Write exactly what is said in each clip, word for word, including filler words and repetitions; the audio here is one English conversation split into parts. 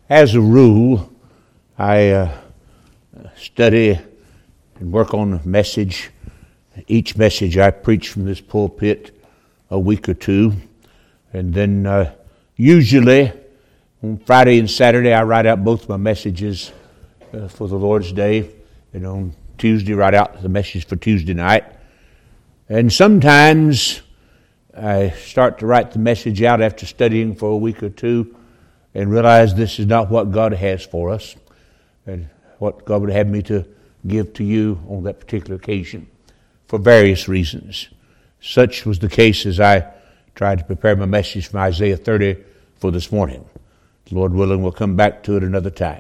As a rule, I uh, study and work on a message. Each message I preach from this pulpit a week or two. And then uh, usually on Friday and Saturday I write out both my messages uh, for the Lord's Day. And on Tuesday write out the message for Tuesday night. And sometimes I start to write the message out after studying for a week or two and realize this is not what God has for us and what God would have me to give to you on that particular occasion for various reasons. Such was the case as I tried to prepare my message from Isaiah thirty for this morning. Lord willing, we'll come back to it another time.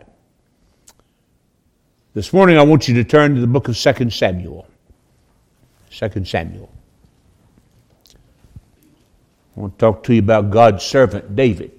This morning I want you to turn to the book of Second Samuel. Second Samuel. I want to talk to you about God's servant David.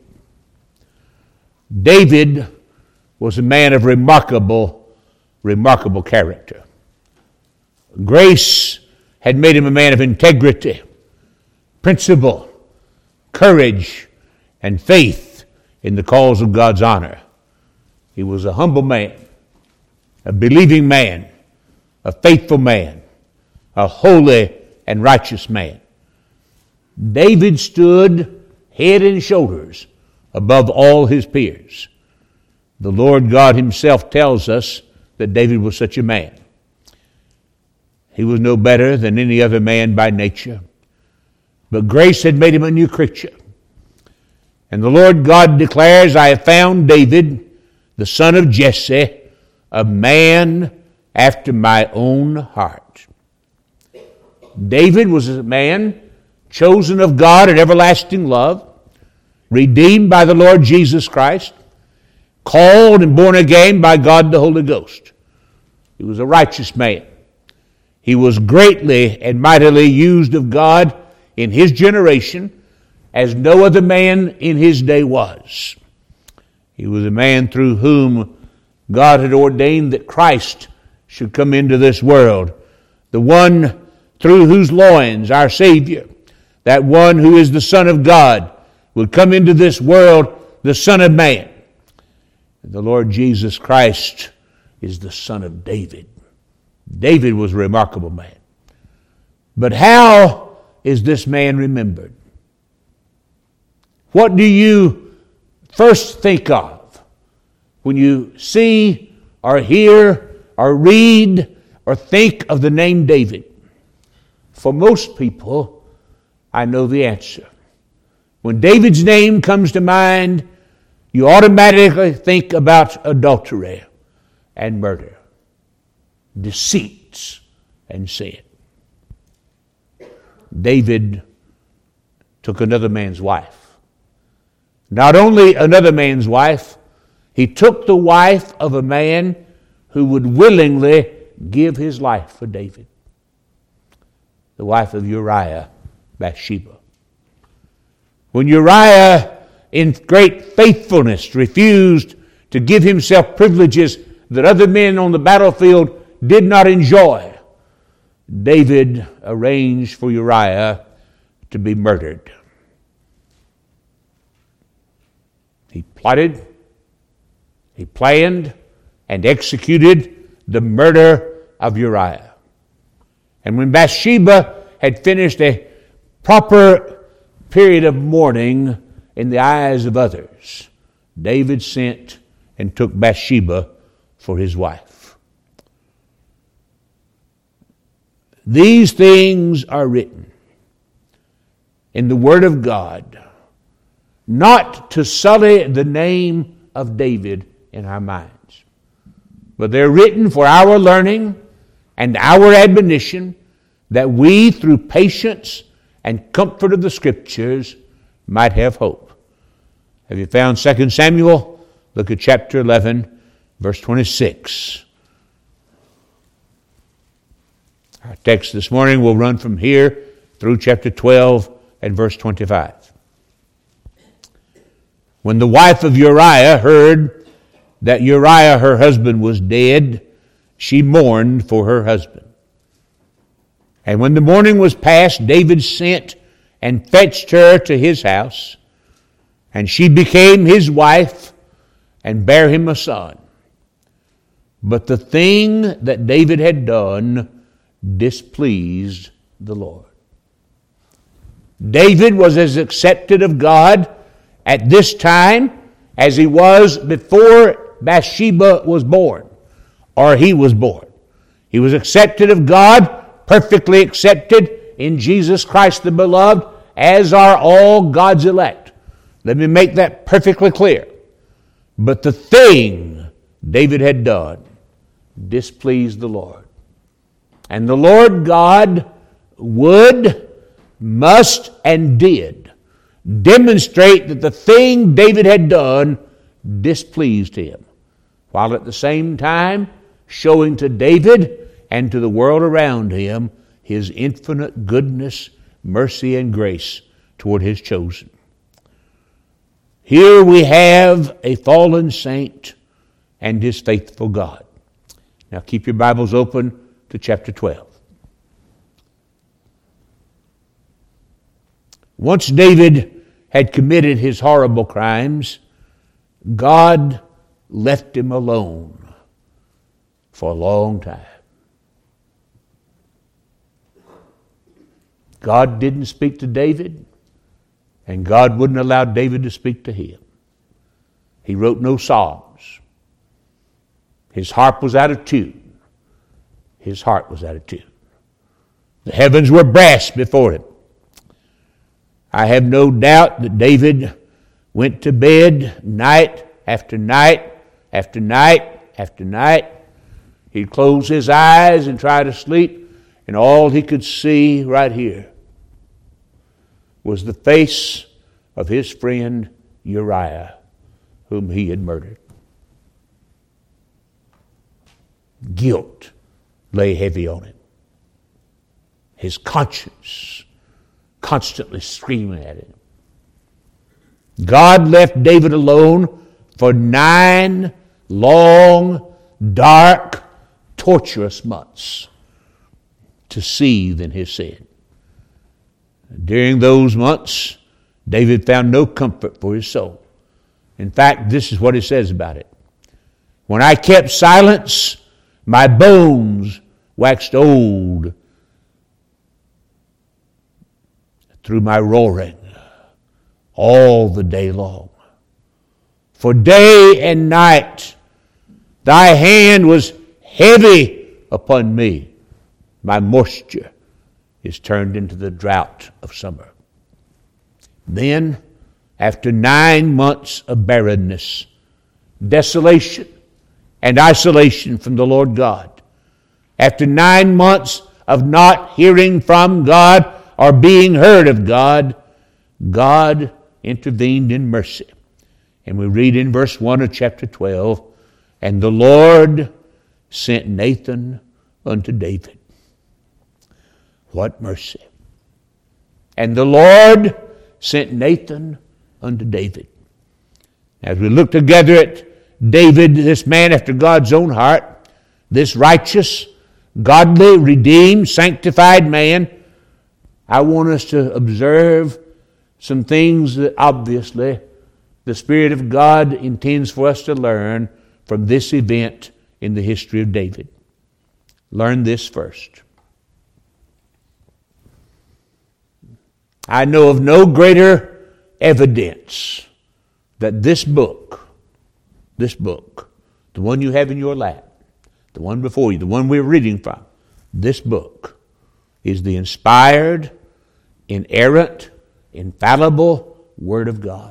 David was a man of remarkable, remarkable character. Grace had made him a man of integrity, principle, courage, and faith in the cause of God's honor. He was a humble man, a believing man, a faithful man, a holy and righteous man. David stood head and shoulders above all his peers. The Lord God himself tells us that David was such a man. He was no better than any other man by nature, but grace had made him a new creature. And the Lord God declares, I have found David, the son of Jesse, a man after my own heart. David was a man chosen of God in everlasting love, redeemed by the Lord Jesus Christ, called and born again by God the Holy Ghost. He was a righteous man. He was greatly and mightily used of God in his generation as no other man in his day was. He was a man through whom God had ordained that Christ should come into this world, the one through whose loins our Savior, that one who is the Son of God, would come into this world, the Son of Man. And the Lord Jesus Christ is the Son of David. David was a remarkable man. But how is this man remembered? What do you first think of when you see or hear or read or think of the name David? For most people, I know the answer. When David's name comes to mind, you automatically think about adultery and murder, deceits and sin. David took another man's wife. Not only another man's wife, he took the wife of a man who would willingly give his life for David. The wife of Uriah, Bathsheba. When Uriah, in great faithfulness, refused to give himself privileges that other men on the battlefield did not enjoy, David arranged for Uriah to be murdered. He plotted, he planned, and executed the murder of Uriah. And when Bathsheba had finished a proper period of mourning in the eyes of others, David sent and took Bathsheba for his wife. These things are written in the Word of God, not to sully the name of David in our minds, but they're written for our learning and our admonition, that we, through patience and comfort of the Scriptures, might have hope. Have you found Second Samuel? Look at chapter eleven, verse twenty-six. Our text this morning will run from here through chapter twelve and verse twenty-five. When the wife of Uriah heard that Uriah her husband was dead, she mourned for her husband. And when the morning was past, David sent and fetched her to his house, and she became his wife, and bare him a son. But the thing that David had done displeased the Lord. David was as accepted of God at this time as he was before Bathsheba was born, or he was born. He was accepted of God, perfectly accepted in Jesus Christ the Beloved, as are all God's elect. Let me make that perfectly clear. But the thing David had done displeased the Lord. And the Lord God would, must, and did demonstrate that the thing David had done displeased him, while at the same time showing to David and to the world around him his infinite goodness, mercy, and grace toward his chosen. Here we have a fallen saint and his faithful God. Now keep your Bibles open to chapter twelve. Once David had committed his horrible crimes, God left him alone for a long time. God didn't speak to David, and God wouldn't allow David to speak to him. He wrote no psalms. His harp was out of tune. His heart was out of tune. The heavens were brass before him. I have no doubt that David went to bed night after night after night after night. He'd close his eyes and try to sleep, and all he could see right here was the face of his friend Uriah, whom he had murdered. Guilt lay heavy on him. His conscience constantly screaming at him. God left David alone for nine long, dark, torturous months to seethe in his sin. During those months, David found no comfort for his soul. In fact, this is what he says about it. When I kept silence, my bones waxed old through my roaring all the day long. For day and night thy hand was heavy upon me. My moisture is turned into the drought of summer. Then, after nine months of barrenness, desolation, and isolation from the Lord God, after nine months of not hearing from God or being heard of God, God intervened in mercy. And we read in verse one of chapter twelve, and the Lord sent Nathan unto David. What mercy. And the Lord sent Nathan unto David. As we look together at David, this man after God's own heart, this righteous, godly, redeemed, sanctified man, I want us to observe some things that obviously the Spirit of God intends for us to learn from this event in the history of David. Learn this first. I know of no greater evidence that this book, this book, the one you have in your lap, the one before you, the one we're reading from, this book is the inspired, inerrant, infallible Word of God.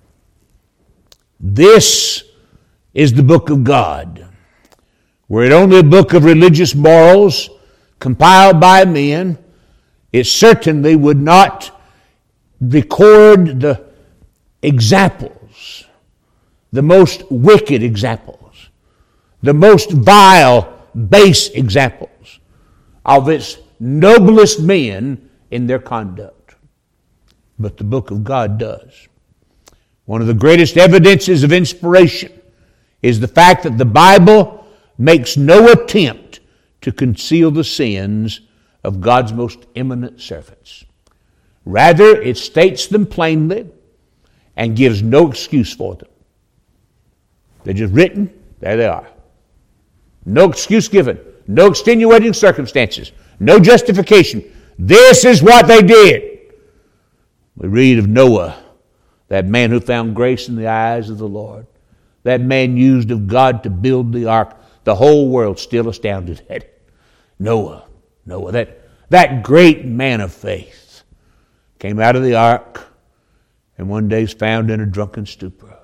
This is the book of God. Were it only a book of religious morals compiled by men, it certainly would not record the examples, the most wicked examples, the most vile, base examples of its noblest men in their conduct. But the book of God does. One of the greatest evidences of inspiration is the fact that the Bible makes no attempt to conceal the sins of God's most eminent servants. Rather, it states them plainly and gives no excuse for them. They're just written, there they are. No excuse given, no extenuating circumstances, no justification. This is what they did. We read of Noah, that man who found grace in the eyes of the Lord. That man used of God to build the ark. The whole world still astounded at it. Noah, Noah, that, that great man of faith, came out of the ark and one day is found in a drunken stupor.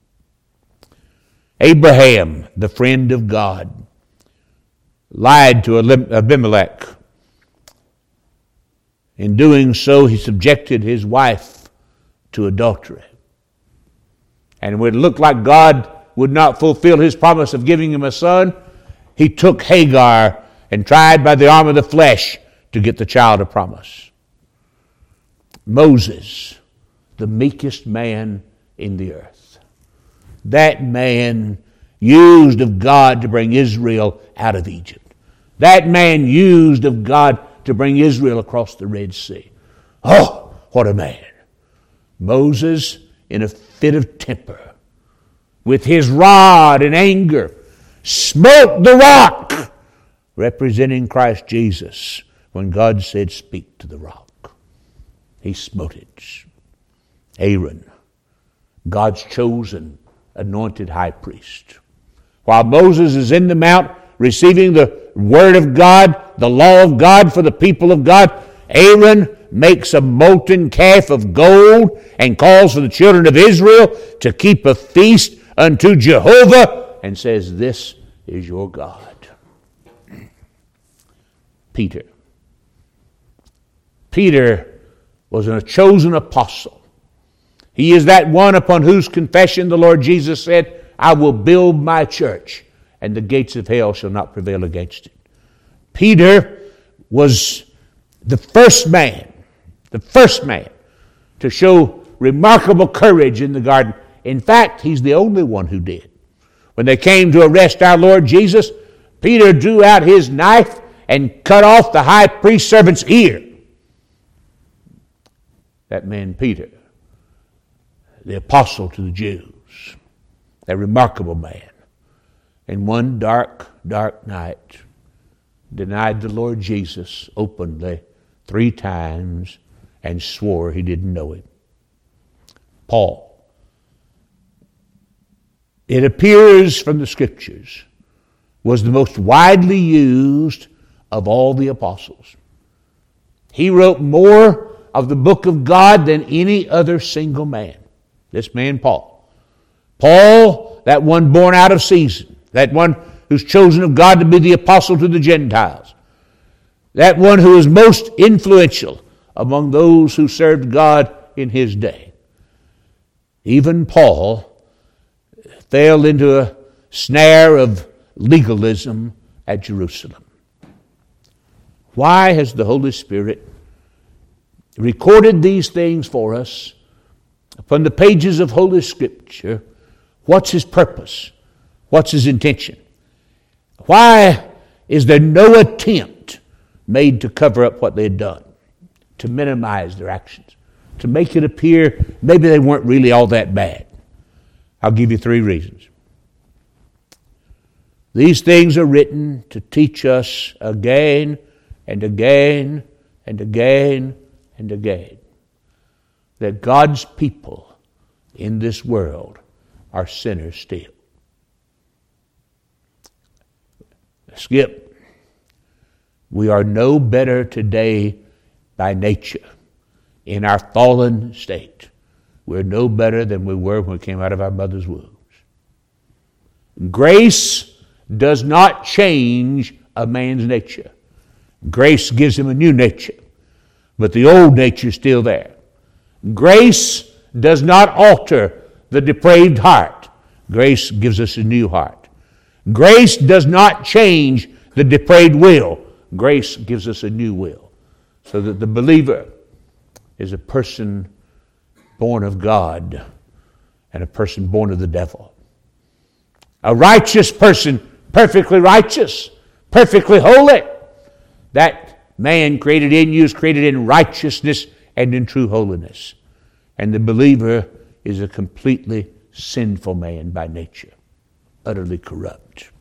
Abraham, the friend of God, lied to Abimelech. In doing so, he subjected his wife to adultery. And when it looked like God would not fulfill his promise of giving him a son, he took Hagar and tried by the arm of the flesh to get the child of promise. Moses, the meekest man in the earth. That man used of God to bring Israel out of Egypt. That man used of God to bring Israel across the Red Sea. Oh, what a man. Moses, in a fit of temper, with his rod in anger, smote the rock, representing Christ Jesus, when God said, speak to the rock. He smote it. Aaron, God's chosen, anointed high priest. While Moses is in the mount receiving the word of God, the law of God for the people of God, Aaron makes a molten calf of gold and calls for the children of Israel to keep a feast unto Jehovah and says, this is your God. Peter. Peter was a chosen apostle. He is that one upon whose confession the Lord Jesus said, I will build my church, and the gates of hell shall not prevail against it. Peter was the first man, the first man to show remarkable courage in the garden. In fact, he's the only one who did. When they came to arrest our Lord Jesus, Peter drew out his knife and cut off the high priest's servant's ear. That man Peter, the apostle to the Jews, that remarkable man, in one dark, dark night, denied the Lord Jesus openly three times and swore he didn't know him. Paul. It appears from the Scriptures, was the most widely used of all the apostles. He wrote more of the book of God than any other single man. This man, Paul. Paul, that one born out of season, that one who's chosen of God to be the apostle to the Gentiles, that one who is most influential among those who served God in his day. Even Paul fell into a snare of legalism at Jerusalem. Why has the Holy Spirit recorded these things for us upon the pages of Holy Scripture? What's his purpose? What's his intention? Why is there no attempt made to cover up what they had done, to minimize their actions, to make it appear maybe they weren't really all that bad? I'll give you three reasons. These things are written to teach us again and again and again and again that God's people in this world are sinners still. Skip, we are no better today by nature in our fallen state. We're no better than we were when we came out of our mother's wombs. Grace does not change a man's nature. Grace gives him a new nature, but the old nature is still there. Grace does not alter the depraved heart. Grace gives us a new heart. Grace does not change the depraved will. Grace gives us a new will. So that the believer is a person born of God and a person born of the devil. A righteous person, perfectly righteous, perfectly holy. That man created in you is created in righteousness and in true holiness. And the believer is a completely sinful man by nature. utterly corrupt.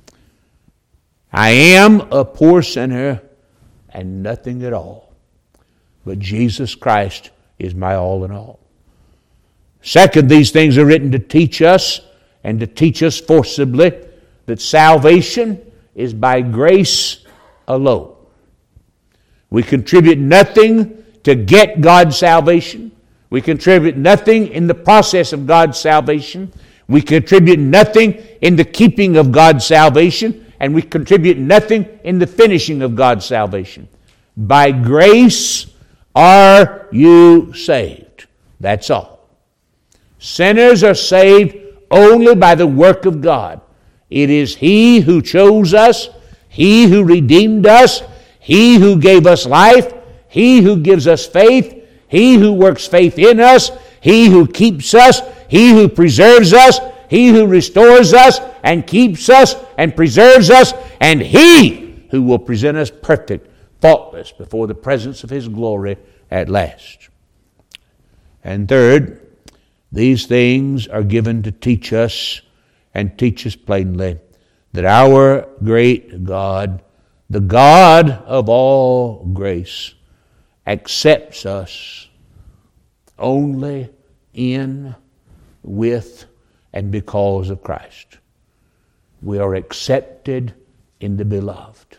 I am a poor sinner and nothing at all, but Jesus Christ is my all in all. Second, these things are written to teach us, and to teach us forcibly, that salvation is by grace alone. We contribute nothing to get God's salvation. We contribute nothing in the process of God's salvation. We contribute nothing in the keeping of God's salvation. And we contribute nothing in the finishing of God's salvation. By grace are you saved. That's all. Sinners are saved only by the work of God. It is He who chose us, He who redeemed us, He who gave us life, He who gives us faith, He who works faith in us, He who keeps us, He who preserves us, He who restores us and keeps us and preserves us, and He who will present us perfect, faultless before the presence of His glory at last. And third, these things are given to teach us and teach us plainly that our great God, the God of all grace, accepts us only in, with, and because of Christ. We are accepted in the beloved.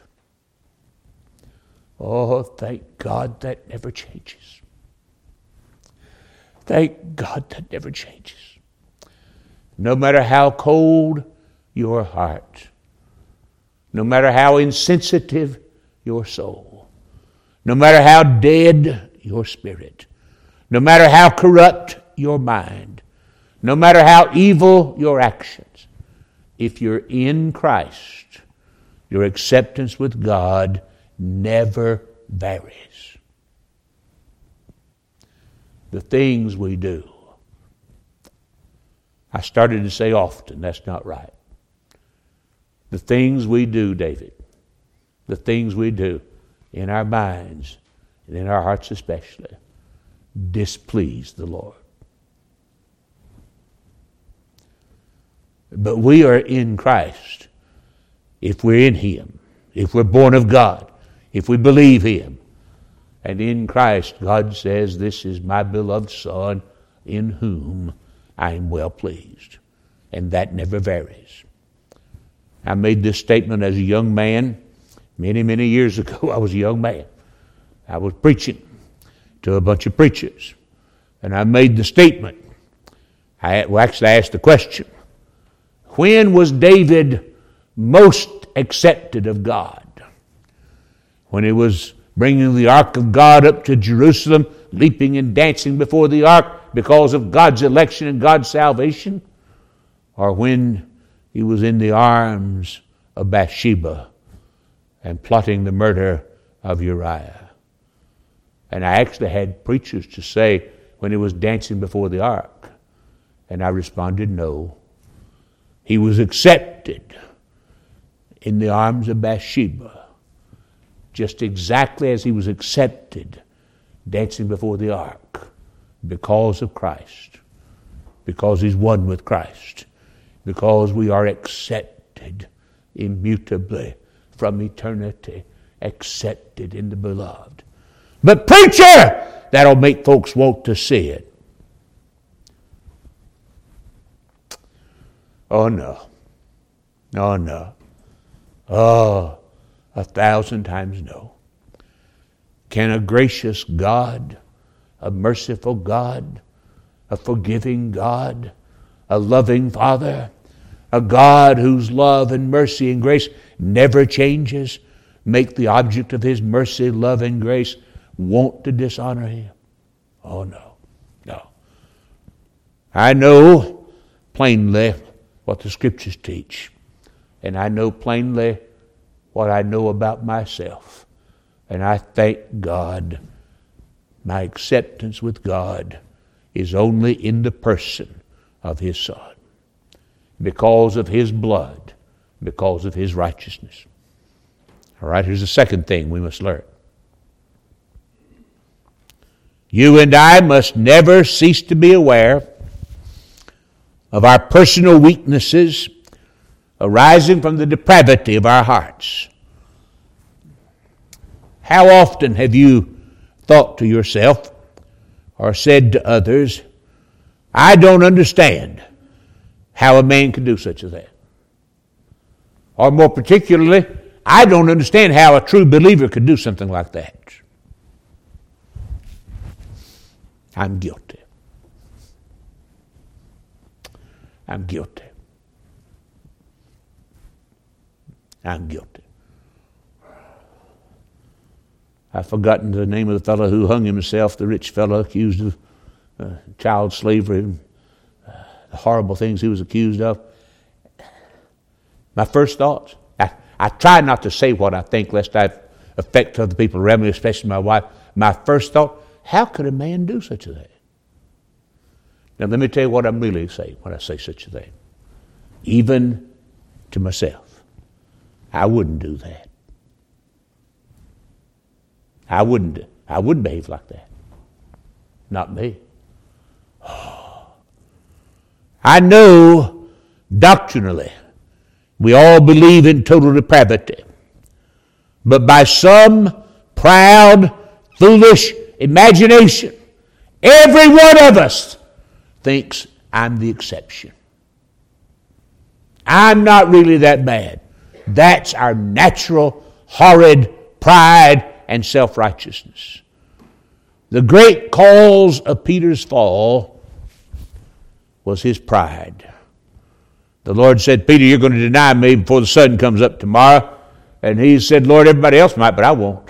Oh, thank God that never changes. Thank God that never changes. No matter how cold your heart, no matter how insensitive your soul, no matter how dead your spirit, no matter how corrupt your mind, no matter how evil your actions, if you're in Christ, your acceptance with God never varies. The things we do, I started to say often, that's not right. The things we do, David, the things we do in our minds and in our hearts especially, displease the Lord. But we are in Christ if we're in Him, if we're born of God, if we believe Him. And in Christ, God says, "This is my beloved Son, in whom I am well pleased." And that never varies. I made this statement as a young man. Many, many years ago, I was a young man. I was preaching to a bunch of preachers. And I made the statement. I well, actually asked the question, when was David most accepted of God? When he was bringing the ark of God up to Jerusalem, leaping and dancing before the ark because of God's election and God's salvation? Or when he was in the arms of Bathsheba and plotting the murder of Uriah? And I actually had preachers to say when he was dancing before the ark. And I responded, no. He was accepted in the arms of Bathsheba, just exactly as he was accepted dancing before the ark, because of Christ, because he's one with Christ, because we are accepted immutably from eternity, accepted in the beloved. But preacher, that'll make folks want to see it. Oh no. Oh no. Oh, a thousand times no. Can a gracious God, a merciful God, a forgiving God, a loving Father, a God whose love and mercy and grace never changes, make the object of His mercy, love, and grace want to dishonor Him? Oh no, no. I know plainly what the Scriptures teach, and I know plainly what I know about myself. And I thank God my acceptance with God is only in the person of His Son, because of His blood, because of His righteousness. All right, here's the second thing we must learn. You and I must never cease to be aware of our personal weaknesses arising from the depravity of our hearts. How often have you thought to yourself or said to others, I don't understand how a man could do such a thing? Or more particularly, I don't understand how a true believer could do something like that. I'm guilty. I'm guilty. I'm guilty. I've forgotten the name of the fellow who hung himself, the rich fellow accused of uh, child slavery, and uh, the horrible things he was accused of. My first thoughts, I, I try not to say what I think lest I affect other people around me, especially my wife. My first thought, how could a man do such a thing? Now let me tell you what I'm really saying when I say such a thing. Even to myself, I wouldn't do that. I wouldn't. I wouldn't behave like that. Not me. I know doctrinally we all believe in total depravity, but by some proud, foolish imagination, every one of us thinks I'm the exception. I'm not really that bad. That's our natural, horrid pride and self-righteousness. The great cause of Peter's fall was his pride. The Lord said, Peter, you're going to deny me before the sun comes up tomorrow. And he said, Lord, everybody else might, but I won't.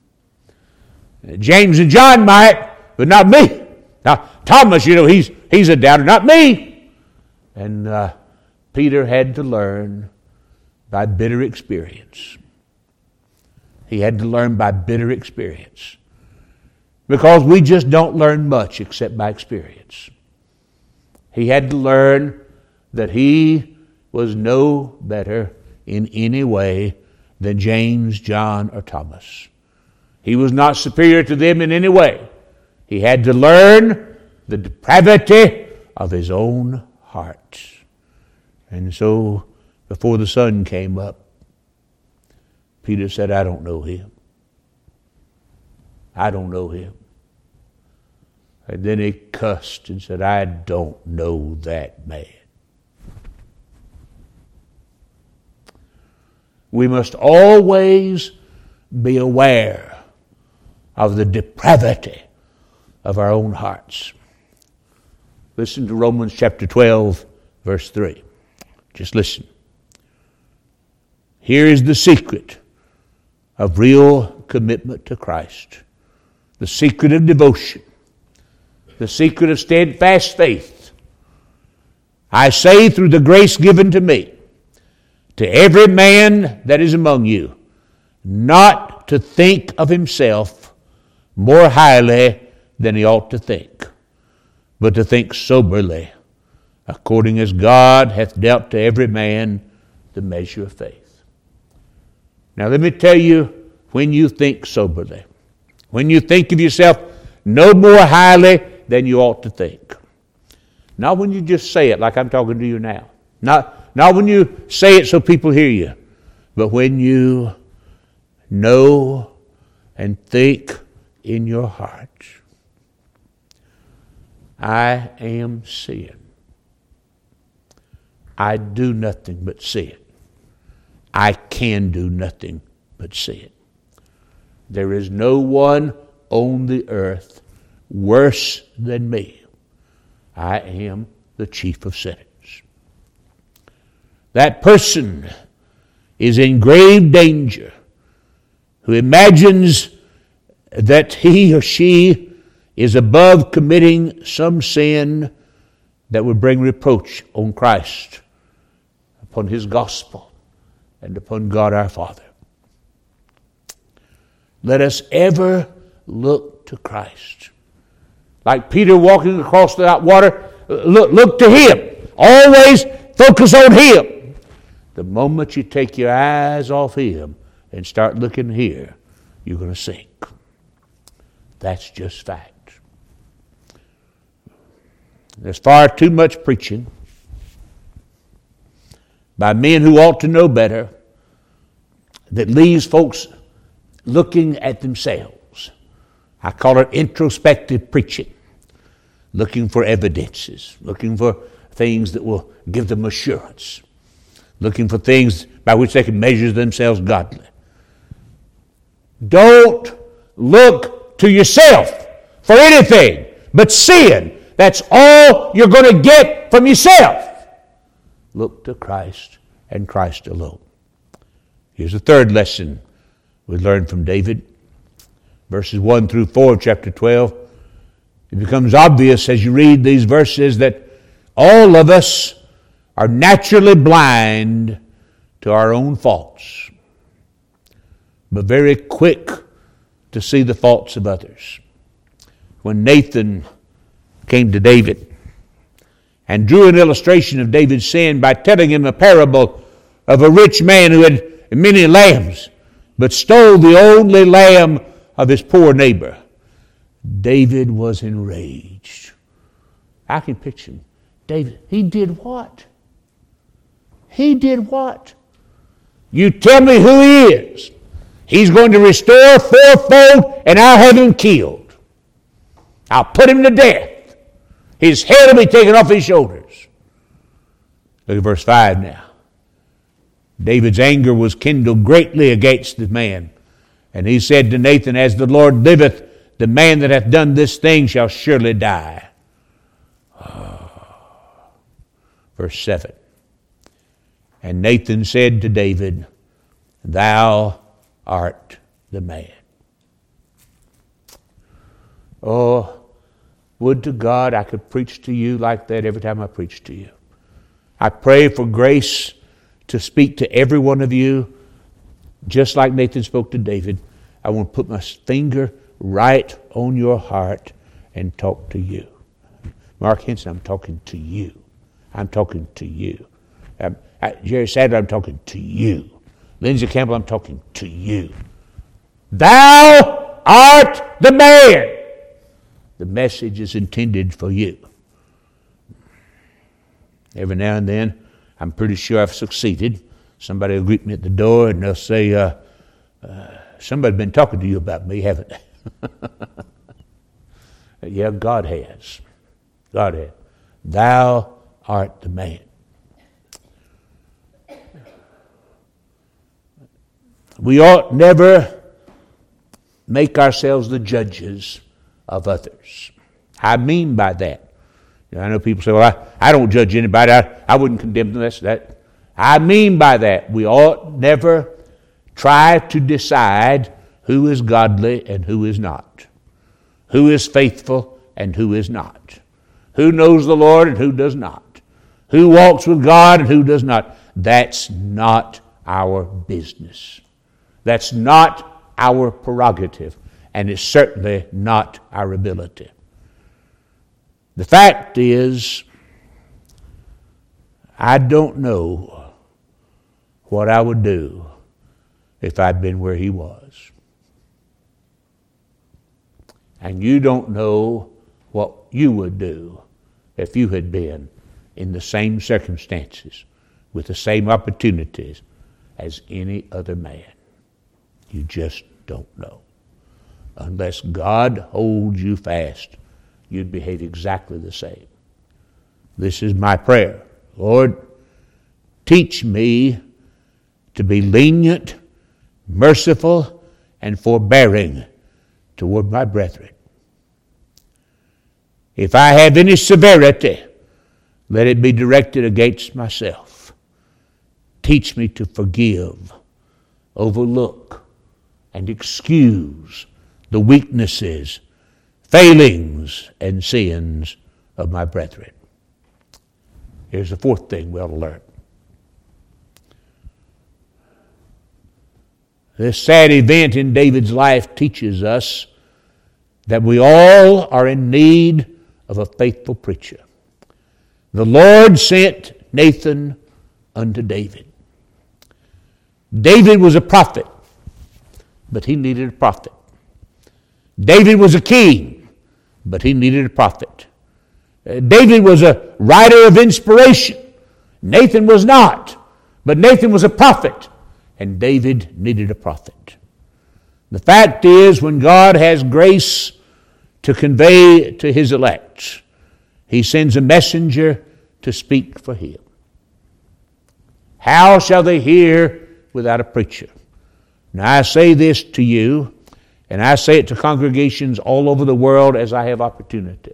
James and John might, but not me. Now, Thomas, you know, he's he's a doubter, not me. And uh, Peter had to learn by bitter experience. He had to learn by bitter experience. Because we just don't learn much except by experience. He had to learn that he was no better in any way than James, John, or Thomas. He was not superior to them in any way. He had to learn the depravity of his own heart. And so, before the sun came up, Peter said, I don't know him. I don't know him. And then he cussed and said, I don't know that man. We must always be aware of the depravity of our own hearts. Listen to Romans chapter twelve, verse three. Just listen. Here is the secret of real commitment to Christ. The secret of devotion. The secret of steadfast faith. I say through the grace given to me, to every man that is among you, not to think of himself more highly than he ought to think, but to think soberly, according as God hath dealt to every man the measure of faith. Now let me tell you, when you think soberly, when you think of yourself no more highly than you ought to think. Not when you just say it like I'm talking to you now. Not, not when you say it so people hear you. But when you know and think in your heart, I am sin. I do nothing but sin. I can do nothing but sin. There is no one on the earth worse than me. I am the chief of sinners. That person is in grave danger who imagines that he or she is above committing some sin that would bring reproach on Christ, upon his gospel, and upon God our Father. Let us ever look to Christ. Like Peter walking across that water, look, look to him. Always focus on him. The moment you take your eyes off him and start looking here, you're going to sink. That's just fact. There's far too much preaching. by men who ought to know better, that leaves folks looking at themselves. I call it introspective preaching, looking for evidences, looking for things that will give them assurance, looking for things by which they can measure themselves godly. Don't look to yourself for anything but sin. That's all you're going to get from yourself. Look to Christ and Christ alone. Here's a third lesson we learn from David. Verses one through four of chapter twelve. It becomes obvious as you read these verses that all of us are naturally blind to our own faults, but very quick to see the faults of others. When Nathan came to David and drew an illustration of David's sin by telling him a parable of a rich man who had many lambs, but stole the only lamb of his poor neighbor, David was enraged. I can picture him. David, he did what? He did what? You tell me who he is. He's going to restore fourfold, and I'll have him killed. I'll put him to death. His head will be taken off his shoulders. Look at verse five now. David's anger was kindled greatly against the man. And he said to Nathan, as the Lord liveth, the man that hath done this thing shall surely die. Oh. Verse seven. And Nathan said to David, thou art the man. Oh, would to God I could preach to you like that every time I preach to you. I pray for grace to speak to every one of you, just like Nathan spoke to David. I want to put my finger right on your heart and talk to you. Mark Henson, I'm talking to you. I'm talking to you. I'm, I, Jerry Sadler, I'm talking to you. Lindsay Campbell, I'm talking to you. Thou art the man. The message is intended for you. Every now and then, I'm pretty sure I've succeeded. Somebody will greet me at the door and they'll say, uh, uh, somebody's been talking to you about me, haven't they? Yeah, God has. God has. Thou art the man. We ought never make ourselves the judges of others. I mean by that. You know, I know people say, well, I, I don't judge anybody. I, I wouldn't condemn them. That's that. I mean by that, we ought never try to decide who is godly and who is not, who is faithful and who is not, who knows the Lord and who does not, who walks with God and who does not. That's not our business. That's not our prerogative, and it's certainly not our ability. The fact is, I don't know what I would do if I'd been where he was. And you don't know what you would do if you had been in the same circumstances with the same opportunities as any other man. You just don't know. Unless God holds you fast, you'd behave exactly the same. This is my prayer. Lord, teach me to be lenient, merciful, and forbearing toward my brethren. If I have any severity, let it be directed against myself. Teach me to forgive, overlook, and excuse the weaknesses, failings, and sins of my brethren. Here's the fourth thing we ought to learn. This sad event in David's life teaches us that we all are in need of a faithful preacher. The Lord sent Nathan unto David. David was a prophet, but he needed a prophet. David was a king, but he needed a prophet. Uh, David was a writer of inspiration. Nathan was not. But Nathan was a prophet, and David needed a prophet. The fact is, when God has grace to convey to his elect, he sends a messenger to speak for him. How shall they hear without a preacher? Now I say this to you, and I say it to congregations all over the world as I have opportunity.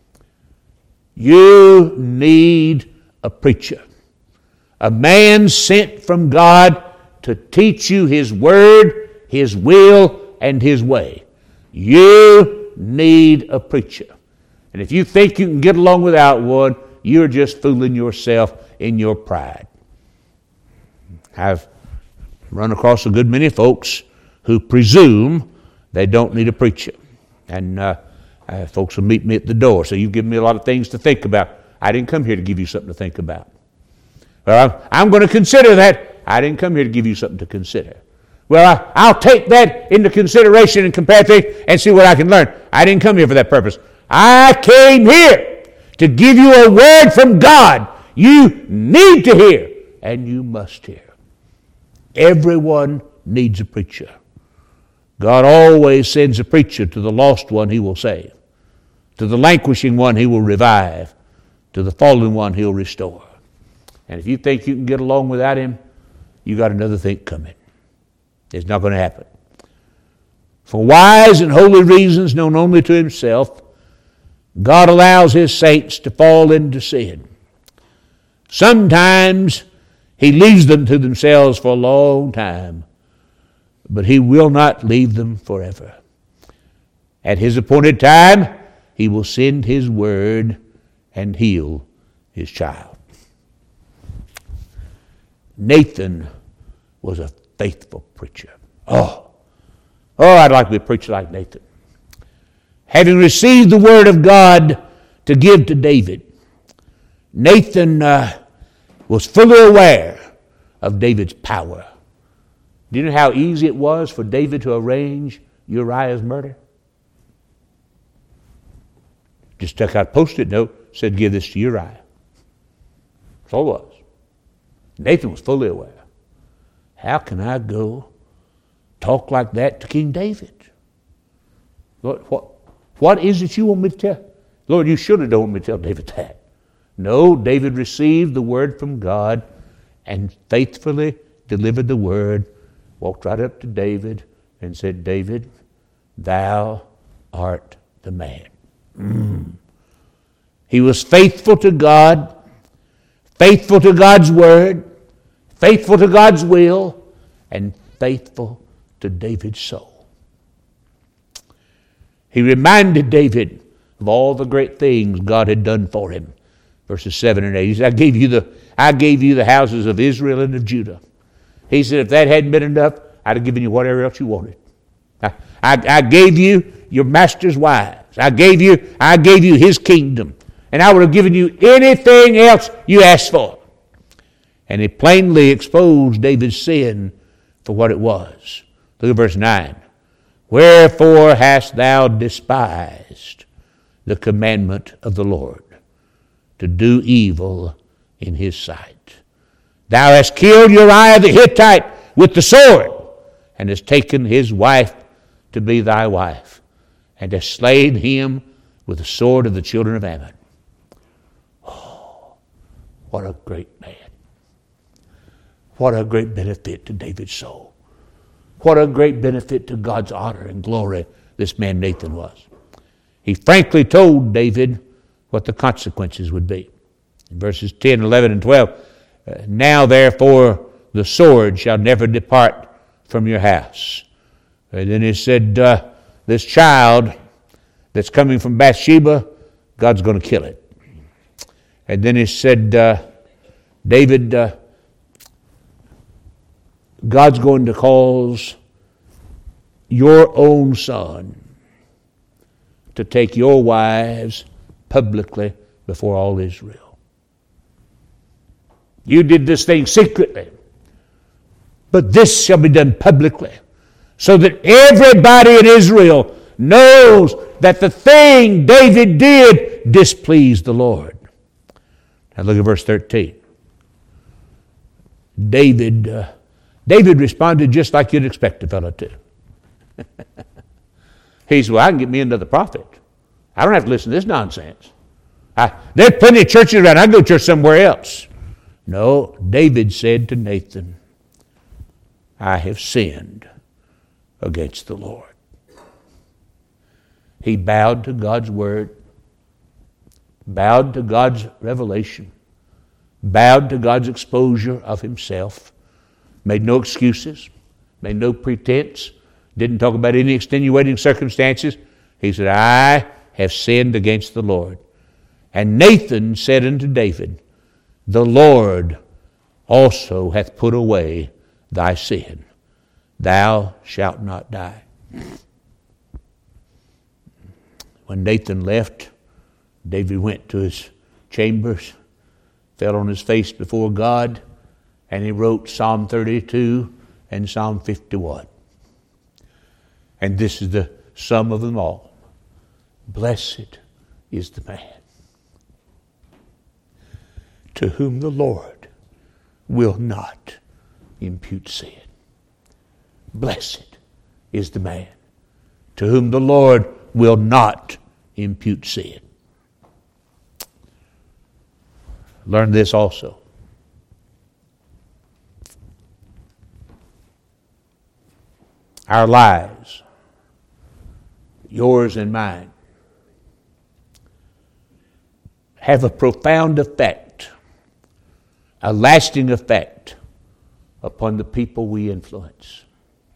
You need a preacher, a man sent from God to teach you his word, his will, and his way. You need a preacher. And if you think you can get along without one, you're just fooling yourself in your pride. I've run across a good many folks who presume they don't need a preacher. And uh, uh, folks will meet me at the door. So you've given me a lot of things to think about. I didn't come here to give you something to think about. Well, I'm, I'm going to consider that. I didn't come here to give you something to consider. Well, I, I'll take that into consideration and compare things and see what I can learn. I didn't come here for that purpose. I came here to give you a word from God. You need to hear, and you must hear. Everyone needs a preacher. God always sends a preacher. To the lost one he will save. To the languishing one he will revive. To the fallen one he'll restore. And if you think you can get along without him, you got another thing coming. It's not going to happen. For wise and holy reasons known only to himself, God allows his saints to fall into sin. Sometimes he leaves them to themselves for a long time, but he will not leave them forever. At his appointed time, he will send his word and heal his child. Nathan was a faithful preacher. Oh, oh, I'd like to be a preacher like Nathan. Having received the word of God to give to David, Nathan uh, was fully aware of David's power. Do you know how easy it was for David to arrange Uriah's murder? Just took out a post-it note, said, give this to Uriah. That's all it was. Nathan was fully aware. How can I go talk like that to King David? Lord, what, what is it you want me to tell? Lord, you should have don't want me to tell David that. No, David received the word from God and faithfully delivered the word, walked right up to David and said, David, thou art the man. Mm. He was faithful to God, faithful to God's word, faithful to God's will, and faithful to David's soul. He reminded David of all the great things God had done for him. Verses seven and eight. He said, I gave you the, I gave you the houses of Israel and of Judah. He said, if that hadn't been enough, I'd have given you whatever else you wanted. I, I, I gave you your master's wives. I gave you, I gave you his kingdom. And I would have given you anything else you asked for. And he plainly exposed David's sin for what it was. Look at verse nine. Wherefore hast thou despised the commandment of the Lord, to do evil in his sight? Thou hast killed Uriah the Hittite with the sword, and hast taken his wife to be thy wife, and hast slain him with the sword of the children of Ammon. Oh, what a great man. What a great benefit to David's soul. What a great benefit to God's honor and glory this man Nathan was. He frankly told David what the consequences would be. In verses ten, eleven, and twelve, uh, now therefore the sword shall never depart from your house. And then he said, uh, this child that's coming from Bathsheba, God's going to kill it. And then he said, uh, David, uh, God's going to cause your own son to take your wives publicly before all Israel. You did this thing secretly, but this shall be done publicly, so that everybody in Israel knows that the thing David did displeased the Lord. Now look at verse thirteen. David, uh, David responded just like you'd expect a fellow to. He said, well, I can get me another prophet. I don't have to listen to this nonsense. I, there's plenty of churches around. I can go to church somewhere else. No, David said to Nathan, I have sinned against the Lord. He bowed to God's word, bowed to God's revelation, bowed to God's exposure of himself, made no excuses, made no pretense, didn't talk about any extenuating circumstances. He said, I have sinned against the Lord. And Nathan said unto David, the Lord also hath put away thy sin. Thou shalt not die. When Nathan left, David went to his chambers, fell on his face before God, and he wrote Psalm thirty-two and Psalm fifty-one. And this is the sum of them all. Blessed is the man to whom the Lord will not impute sin. Blessed is the man to whom the Lord will not impute sin. Learn this also. Our lives, yours and mine, have a profound effect, a lasting effect upon the people we influence.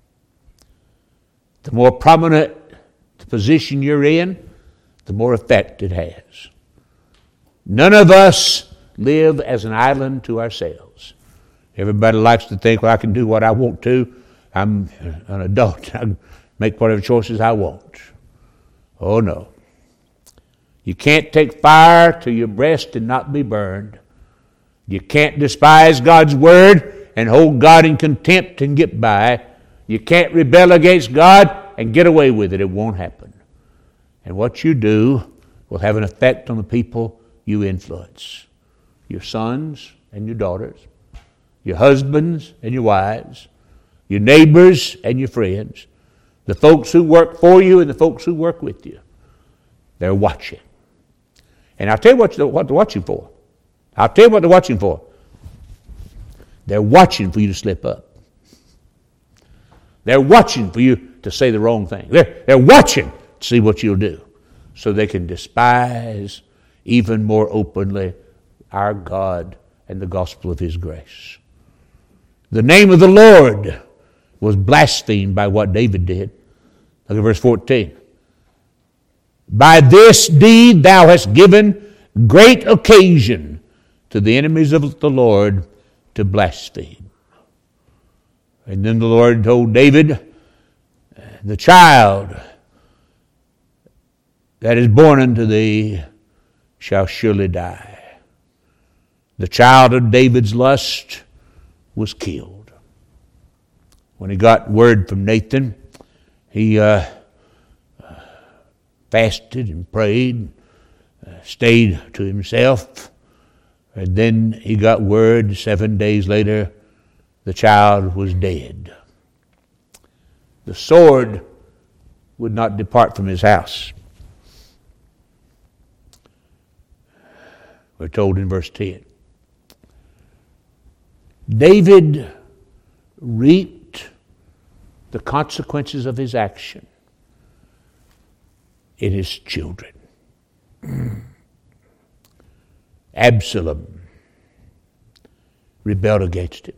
The more prominent the position you're in, the more effect it has. None of us live as an island to ourselves. Everybody likes to think, well, I can do what I want to. I'm an adult. I can make whatever choices I want. Oh, no. You can't take fire to your breast and not be burned. You can't despise God's word and hold God in contempt and get by. You can't rebel against God and get away with it. It won't happen. And what you do will have an effect on the people you influence. Your sons and your daughters, your husbands and your wives, your neighbors and your friends, the folks who work for you and the folks who work with you. They're watching. And I'll tell you what they're, what they're watching for. I'll tell you what they're watching for. They're watching for you to slip up. They're watching for you to say the wrong thing. They're, they're watching to see what you'll do so they can despise even more openly our God and the gospel of his grace. The name of the Lord was blasphemed by what David did. Look at verse fourteen. By this deed thou hast given great occasion to the enemies of the Lord to blaspheme. And then the Lord told David, the child that is born unto thee shall surely die. The child of David's lust was killed. When he got word from Nathan, he uh, fasted and prayed, uh, stayed to himself, and then he got word seven days later the child was dead. The sword would not depart from his house. We're told in verse ten. David reaped the consequences of his action in his children. Absalom rebelled against him,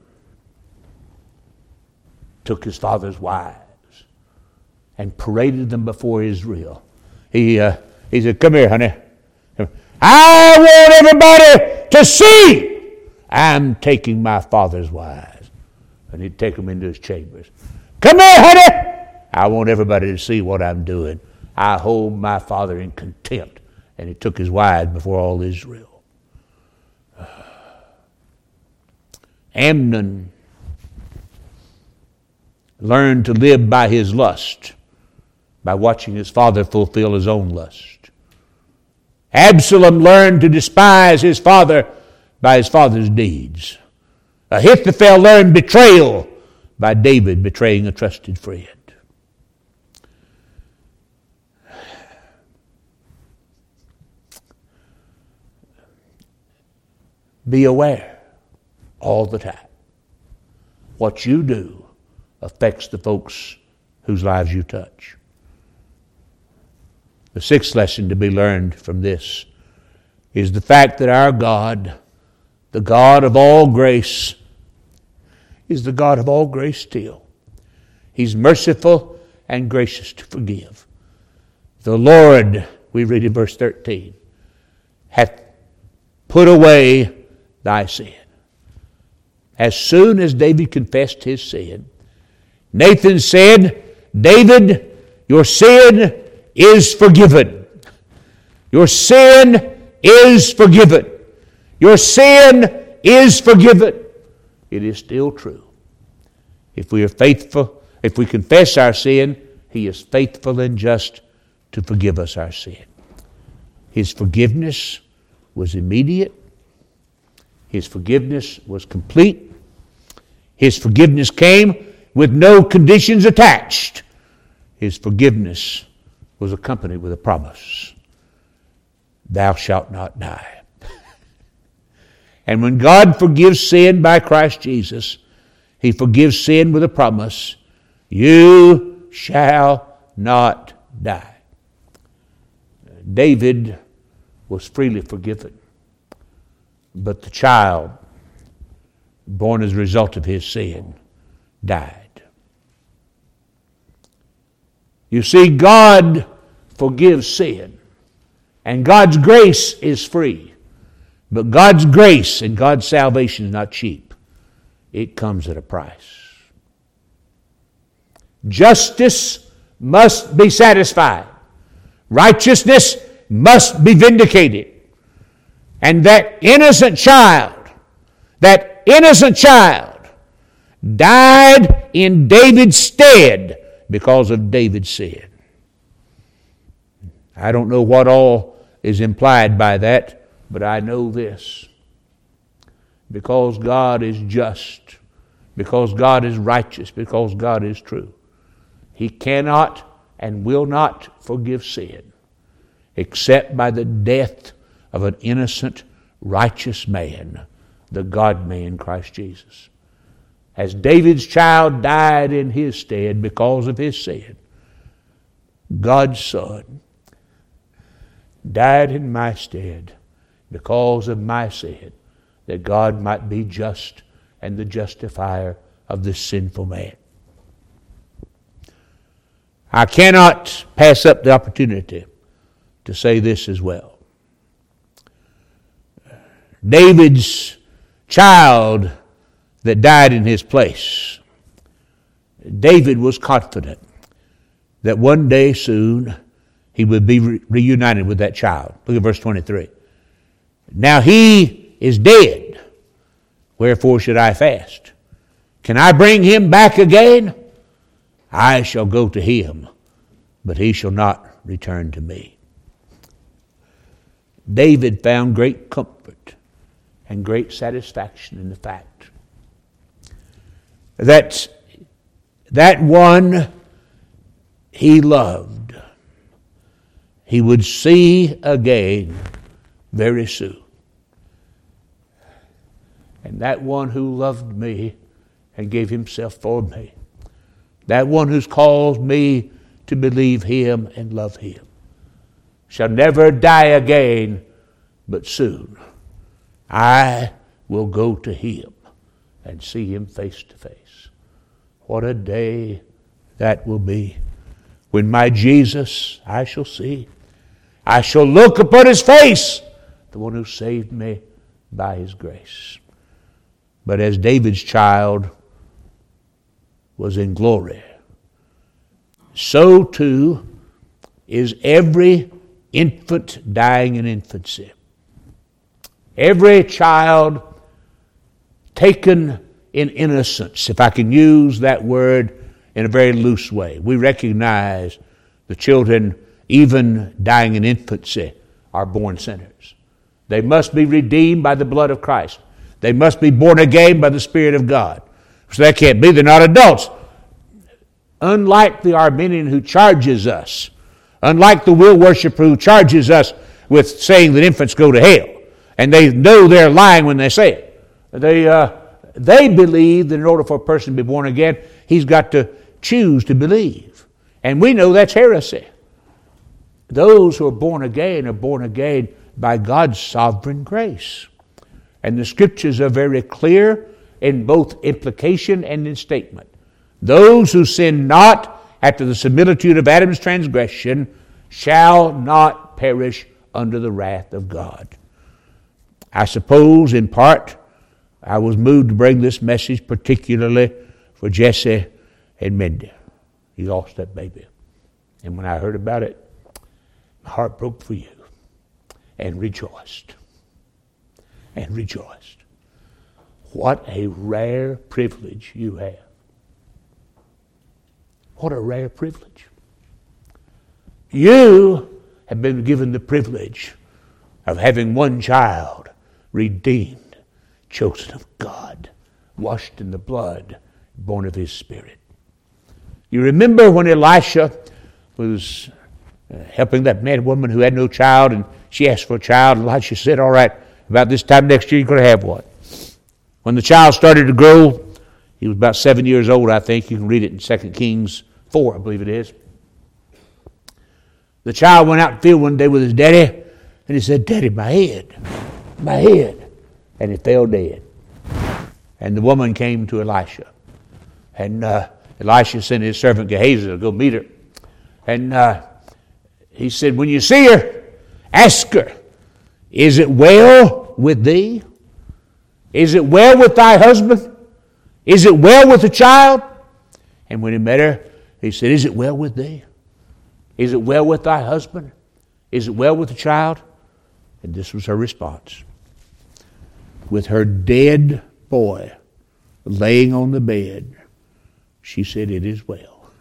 took his father's wives, and paraded them before Israel. He uh, he said, "Come here, honey. I want everybody to see I'm taking my father's wives." And he'd take them into his chambers. "Come here, honey. I want everybody to see what I'm doing. I hold my father in contempt." And he took his wives before all Israel. Amnon learned to live by his lust, by watching his father fulfill his own lust. Absalom learned to despise his father by his father's deeds. Ahithophel learned betrayal by David betraying a trusted friend. Be aware all the time. What you do affects the folks whose lives you touch. The sixth lesson to be learned from this is the fact that our God, the God of all grace, is the God of all grace still. He's merciful and gracious to forgive. The Lord, we read in verse thirteen, hath put away thy sin. As soon as David confessed his sin, Nathan said, David, your sin is forgiven. Your sin is forgiven. Your sin is forgiven. It is still true. If we are faithful, if we confess our sin, He is faithful and just to forgive us our sin. His forgiveness was immediate. His forgiveness was complete. His forgiveness came with no conditions attached. His forgiveness was accompanied with a promise. Thou shalt not die. And when God forgives sin by Christ Jesus, He forgives sin with a promise. You shall not die. David was freely forgiven. But the child, born as a result of his sin, died. You see, God forgives sin. And God's grace is free. But God's grace and God's salvation is not cheap. It comes at a price. Justice must be satisfied. Righteousness must be vindicated. And that innocent child, that innocent child died in David's stead because of David's sin. I don't know what all is implied by that, but I know this. Because God is just, because God is righteous, because God is true, He cannot and will not forgive sin except by the death of an innocent, righteous man, the God-man Christ Jesus. As David's child died in his stead because of his sin, God's Son died in my stead because of my sin, that God might be just and the justifier of this sinful man. I cannot pass up the opportunity to say this as well. David's child that died in his place, David was confident that one day soon he would be re- reunited with that child. Look at verse twenty-three. Now he is dead, wherefore should I fast? Can I bring him back again? I shall go to him, but he shall not return to me. David found great comfort and great satisfaction in the fact that that one he loved, he would see again very soon. And that one who loved me and gave himself for me, that one who's caused me to believe him and love him, shall never die again, but soon I will go to him and see him face to face. What a day that will be, when my Jesus I shall see. I shall look upon his face, the one who saved me by his grace. But as David's child was in glory, so too is every infant dying in infancy. Every child taken in innocence, if I can use that word in a very loose way. We recognize the children, even dying in infancy, are born sinners. They must be redeemed by the blood of Christ. They must be born again by the Spirit of God. So that can't be. They're not adults. Unlike the Arminian who charges us, unlike the will worshiper who charges us with saying that infants go to hell, and they know they're lying when they say it. They, uh, they believe that in order for a person to be born again, he's got to choose to believe. And we know that's heresy. Those who are born again are born again by God's sovereign grace. And the Scriptures are very clear in both implication and in statement. Those who sin not after the similitude of Adam's transgression shall not perish under the wrath of God. I suppose, in part, I was moved to bring this message particularly for Jesse and Mindy. He lost that baby. And when I heard about it, my heart broke for you and rejoiced. And rejoiced. What a rare privilege you have. What a rare privilege. You have been given the privilege of having one child redeemed, chosen of God, washed in the blood, born of His Spirit. You remember when Elisha was uh, helping that man and woman who had no child, and she asked for a child. Elisha said, all right, about this time next year you're going to have one. When the child started to grow, he was about seven years old, I think. You can read it in Second Kings four, I believe it is. The child went out in the field one day with his daddy, and he said, Daddy, my head, my head. And he fell dead. And the woman came to Elisha. And uh, Elisha sent his servant Gehazi to go meet her. And uh, he said, when you see her, ask her, is it well with thee? Is it well with thy husband? Is it well with the child? And when he met her, he said, is it well with thee? Is it well with thy husband? Is it well with the child? And this was her response. With her dead boy laying on the bed, she said, it is well.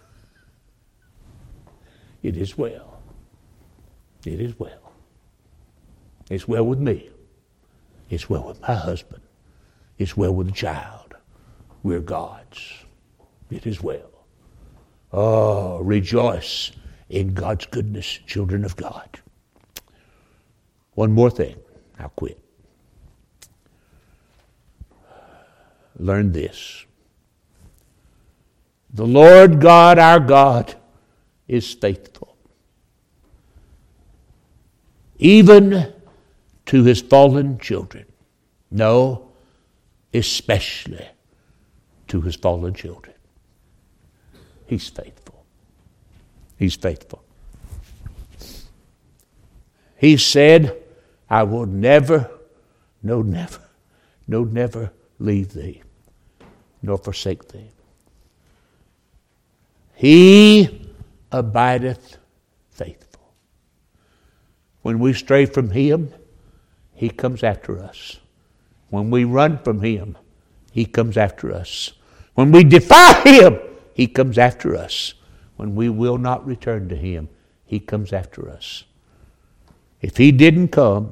It is well. It is well. It's well with me. It's well with my husband. It's well with the child. We're God's. It is well. Oh, rejoice in God's goodness, children of God. One more thing. I'll quit. Learn this. The Lord God, our God, is faithful, even to His fallen children. No, especially to His fallen children. He's faithful. He's faithful. He said, I will never, no never, no never leave thee, nor forsake thee. He abideth faithful. When we stray from Him, He comes after us. When we run from Him, He comes after us. When we defy Him, He comes after us. When we will not return to Him, He comes after us. If He didn't come,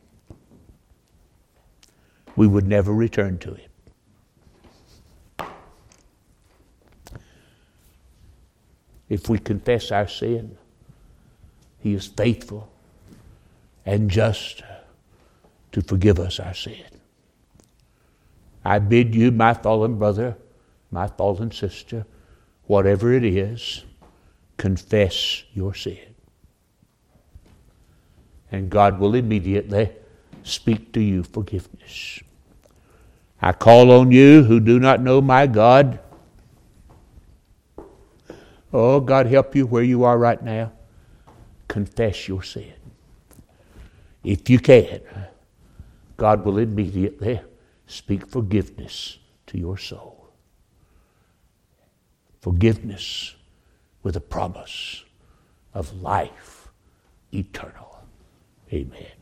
we would never return to Him. If we confess our sin, He is faithful and just to forgive us our sin. I bid you, my fallen brother, my fallen sister, whatever it is, confess your sin. And God will immediately speak to you forgiveness. I call on you who do not know my God. Oh, God, help you where you are right now. Confess your sin. If you can, God will immediately speak forgiveness to your soul. Forgiveness with a promise of life eternal. Amen.